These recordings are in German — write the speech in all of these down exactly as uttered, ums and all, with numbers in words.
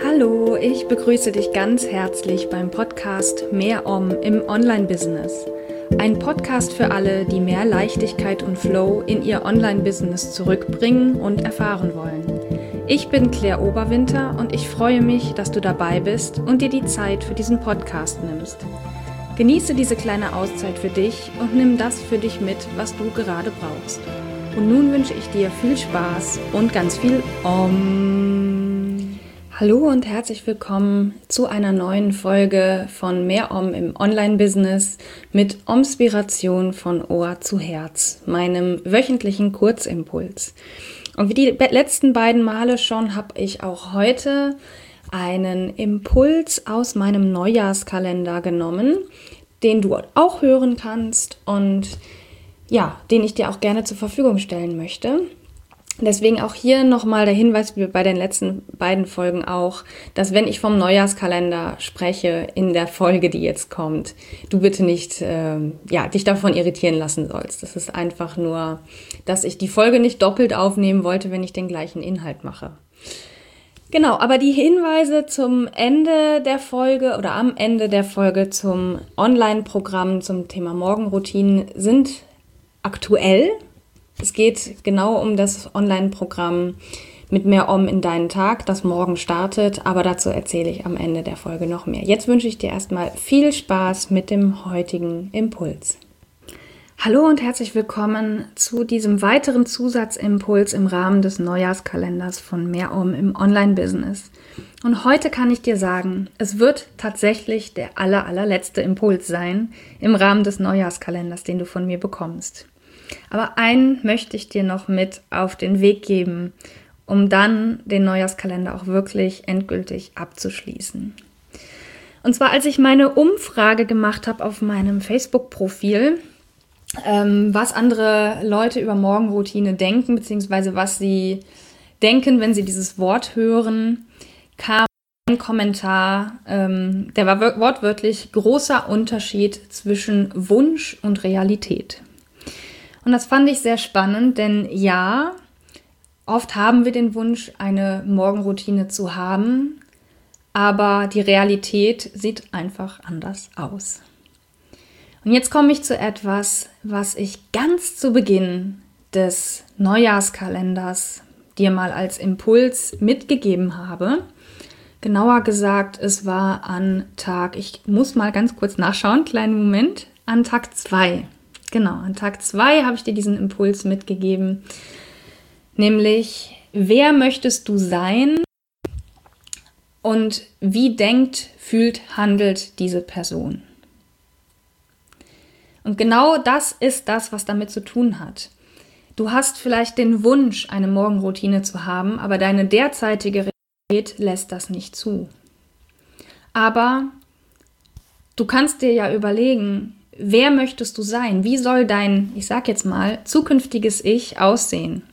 Hallo, ich begrüße dich ganz herzlich beim Podcast Mehr Om im Online-Business. Ein Podcast für alle, die mehr Leichtigkeit und Flow in ihr Online-Business zurückbringen und erfahren wollen. Ich bin Claire Oberwinter und ich freue mich, dass du dabei bist und dir die Zeit für diesen Podcast nimmst. Genieße diese kleine Auszeit für dich und nimm das für dich mit, was du gerade brauchst. Und nun wünsche ich dir viel Spaß und ganz viel Om. Hallo und herzlich willkommen zu einer neuen Folge von Mehr Om im Online-Business mit Omspiration von Ohr zu Herz, meinem wöchentlichen Kurzimpuls. Und wie die letzten beiden Male schon habe ich auch heute einen Impuls aus meinem Neujahrskalender genommen, den du auch hören kannst und ja, den ich dir auch gerne zur Verfügung stellen möchte. Deswegen auch hier nochmal der Hinweis, wie bei den letzten beiden Folgen auch, dass wenn ich vom Neujahrskalender spreche in der Folge, die jetzt kommt, du bitte nicht äh, ja, dich davon irritieren lassen sollst. Das ist einfach nur, dass ich die Folge nicht doppelt aufnehmen wollte, wenn ich den gleichen Inhalt mache. Genau, aber die Hinweise zum Ende der Folge oder am Ende der Folge zum Online-Programm zum Thema Morgenroutinen sind aktuell. Es geht genau um das Online-Programm mit Mehr Om in deinen Tag, das morgen startet, aber dazu erzähle ich am Ende der Folge noch mehr. Jetzt wünsche ich dir erstmal viel Spaß mit dem heutigen Impuls. Hallo und herzlich willkommen zu diesem weiteren Zusatzimpuls im Rahmen des Neujahrskalenders von Mehr Om im Online-Business. Und heute kann ich dir sagen, es wird tatsächlich der aller, allerletzte Impuls sein im Rahmen des Neujahrskalenders, den du von mir bekommst. Aber einen möchte ich dir noch mit auf den Weg geben, um dann den Neujahrskalender auch wirklich endgültig abzuschließen. Und zwar, als ich meine Umfrage gemacht habe auf meinem Facebook-Profil, ähm, was andere Leute über Morgenroutine denken, beziehungsweise was sie denken, wenn sie dieses Wort hören, kam ein Kommentar, ähm, der war wortwörtlich großer Unterschied zwischen Wunsch und Realität. Und das fand ich sehr spannend, denn ja, oft haben wir den Wunsch, eine Morgenroutine zu haben, aber die Realität sieht einfach anders aus. Und jetzt komme ich zu etwas, was ich ganz zu Beginn des Neujahrskalenders dir mal als Impuls mitgegeben habe. Genauer gesagt, es war an Tag, ich muss mal ganz kurz nachschauen, kleinen Moment, an Tag zwei. Genau, an Tag zwei habe ich dir diesen Impuls mitgegeben, nämlich, wer möchtest du sein und wie denkt, fühlt, handelt diese Person? Und genau das ist das, was damit zu tun hat. Du hast vielleicht den Wunsch, eine Morgenroutine zu haben, aber deine derzeitige Realität lässt das nicht zu. Aber du kannst dir ja überlegen, wer möchtest du sein? Wie soll dein, ich sag jetzt mal, zukünftiges Ich aussehen?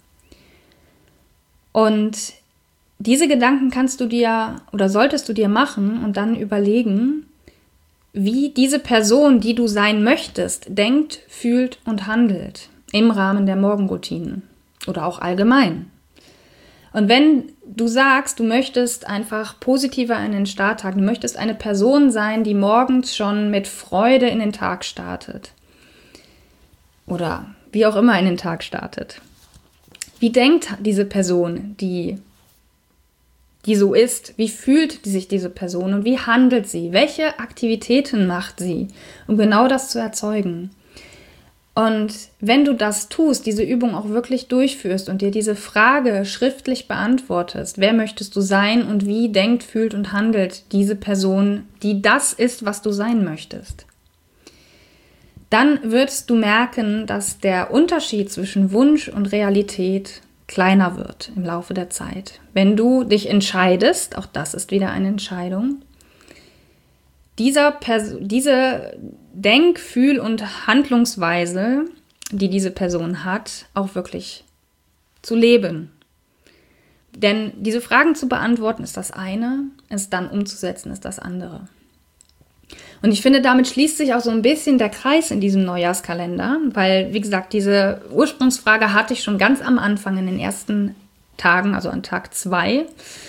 Und diese Gedanken kannst du dir oder solltest du dir machen und dann überlegen, wie diese Person, die du sein möchtest, denkt, fühlt und handelt im Rahmen der Morgenroutinen oder auch allgemein. Und wenn du sagst, du möchtest einfach positiver in den Starttag, du möchtest eine Person sein, die morgens schon mit Freude in den Tag startet oder wie auch immer in den Tag startet. Wie denkt diese Person, die, die so ist? Wie fühlt sich diese Person und wie handelt sie? Welche Aktivitäten macht sie, um genau das zu erzeugen? Und wenn du das tust, diese Übung auch wirklich durchführst und dir diese Frage schriftlich beantwortest, wer möchtest du sein und wie denkt, fühlt und handelt diese Person, die das ist, was du sein möchtest, dann wirst du merken, dass der Unterschied zwischen Wunsch und Realität kleiner wird im Laufe der Zeit. Wenn du dich entscheidest, auch das ist wieder eine Entscheidung, Dieser Pers- diese Denk-, Fühl- und Handlungsweise, die diese Person hat, auch wirklich zu leben. Denn diese Fragen zu beantworten ist das eine, es dann umzusetzen ist das andere. Und ich finde, damit schließt sich auch so ein bisschen der Kreis in diesem Neujahrskalender, weil, wie gesagt, diese Ursprungsfrage hatte ich schon ganz am Anfang in den ersten Tagen, also an Tag zwei.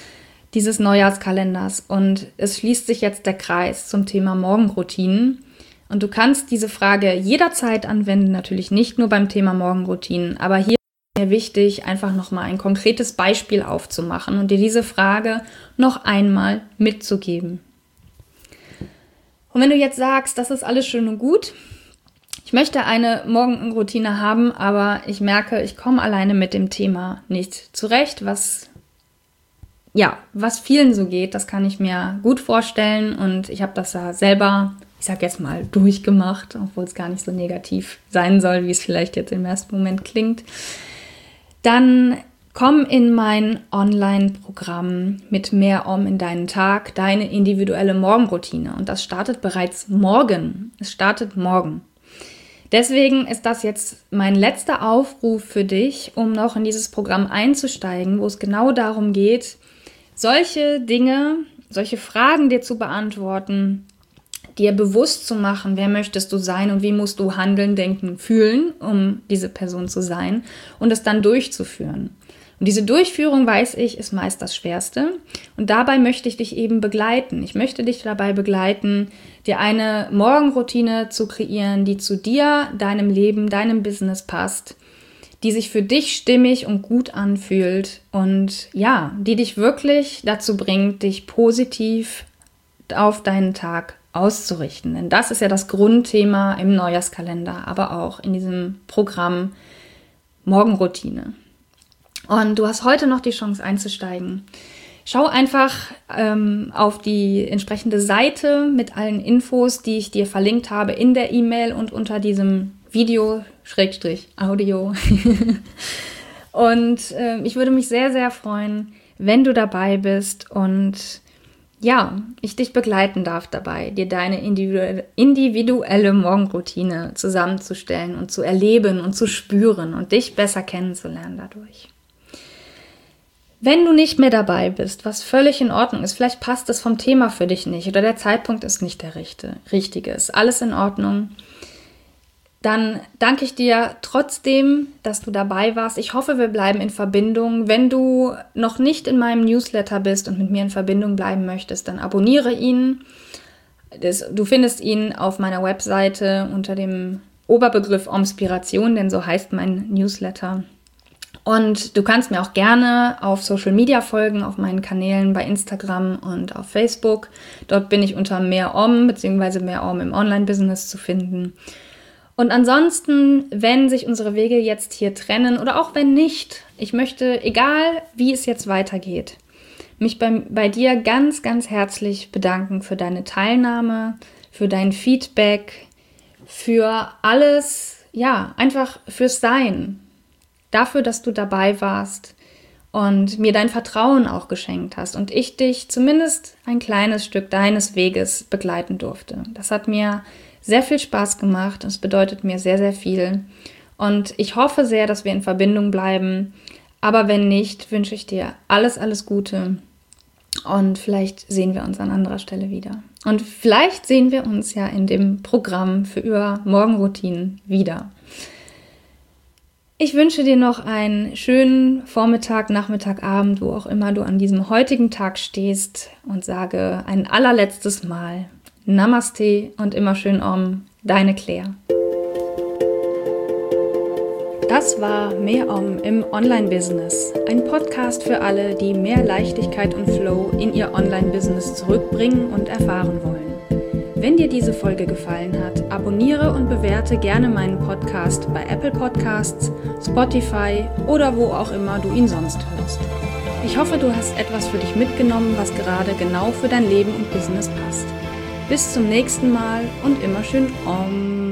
dieses Neujahrskalenders und es schließt sich jetzt der Kreis zum Thema Morgenroutinen. Und du kannst diese Frage jederzeit anwenden, natürlich nicht nur beim Thema Morgenroutinen, aber hier ist mir wichtig, einfach nochmal ein konkretes Beispiel aufzumachen und dir diese Frage noch einmal mitzugeben. Und wenn du jetzt sagst, das ist alles schön und gut, ich möchte eine Morgenroutine haben, aber ich merke, ich komme alleine mit dem Thema nicht zurecht, was, ja, was vielen so geht, das kann ich mir gut vorstellen und ich habe das ja selber, ich sag jetzt mal, durchgemacht, obwohl es gar nicht so negativ sein soll, wie es vielleicht jetzt im ersten Moment klingt. Dann komm in mein Online-Programm mit Mehr Om in deinen Tag, deine individuelle Morgenroutine. Und das startet bereits morgen. Es startet morgen. Deswegen ist das jetzt mein letzter Aufruf für dich, um noch in dieses Programm einzusteigen, wo es genau darum geht, solche Dinge, solche Fragen dir zu beantworten, dir bewusst zu machen, wer möchtest du sein und wie musst du handeln, denken, fühlen, um diese Person zu sein und es dann durchzuführen. Und diese Durchführung, weiß ich, ist meist das Schwerste. Und dabei möchte ich dich eben begleiten. Ich möchte dich dabei begleiten, dir eine Morgenroutine zu kreieren, die zu dir, deinem Leben, deinem Business passt, die sich für dich stimmig und gut anfühlt und ja, die dich wirklich dazu bringt, dich positiv auf deinen Tag auszurichten. Denn das ist ja das Grundthema im Neujahrskalender, aber auch in diesem Programm Morgenroutine. Und du hast heute noch die Chance einzusteigen. Schau einfach ähm, auf die entsprechende Seite mit allen Infos, die ich dir verlinkt habe in der E-Mail und unter diesem Video, Schrägstrich, Audio. Und äh, ich würde mich sehr, sehr freuen, wenn du dabei bist und ja, ich dich begleiten darf dabei, dir deine individuelle, individuelle Morgenroutine zusammenzustellen und zu erleben und zu spüren und dich besser kennenzulernen dadurch. Wenn du nicht mehr dabei bist, was völlig in Ordnung ist, vielleicht passt es vom Thema für dich nicht oder der Zeitpunkt ist nicht der richtige, ist alles in Ordnung, dann danke ich dir trotzdem, dass du dabei warst. Ich hoffe, wir bleiben in Verbindung. Wenn du noch nicht in meinem Newsletter bist und mit mir in Verbindung bleiben möchtest, dann abonniere ihn. Das, du findest ihn auf meiner Webseite unter dem Oberbegriff Omspiration, denn so heißt mein Newsletter. Und du kannst mir auch gerne auf Social Media folgen, auf meinen Kanälen bei Instagram und auf Facebook. Dort bin ich unter Mehr Om bzw. Mehr Om im Online-Business zu finden. Und ansonsten, wenn sich unsere Wege jetzt hier trennen oder auch wenn nicht, ich möchte, egal wie es jetzt weitergeht, mich bei, bei dir ganz, ganz herzlich bedanken für deine Teilnahme, für dein Feedback, für alles, ja, einfach fürs Sein. Dafür, dass du dabei warst und mir dein Vertrauen auch geschenkt hast und ich dich zumindest ein kleines Stück deines Weges begleiten durfte. Das hat mir sehr viel Spaß gemacht und es bedeutet mir sehr, sehr viel. Und ich hoffe sehr, dass wir in Verbindung bleiben. Aber wenn nicht, wünsche ich dir alles, alles Gute. Und vielleicht sehen wir uns an anderer Stelle wieder. Und vielleicht sehen wir uns ja in dem Programm für Morgenroutinen wieder. Ich wünsche dir noch einen schönen Vormittag, Nachmittag, Abend, wo auch immer du an diesem heutigen Tag stehst und sage ein allerletztes Mal Namaste und immer schön Om, deine Claire. Das war Mehr Om im Online-Business, ein Podcast für alle, die mehr Leichtigkeit und Flow in ihr Online-Business zurückbringen und erfahren wollen. Wenn dir diese Folge gefallen hat, abonniere und bewerte gerne meinen Podcast bei Apple Podcasts, Spotify oder wo auch immer du ihn sonst hörst. Ich hoffe, du hast etwas für dich mitgenommen, was gerade genau für dein Leben und Business passt. Bis zum nächsten Mal und immer schön Om.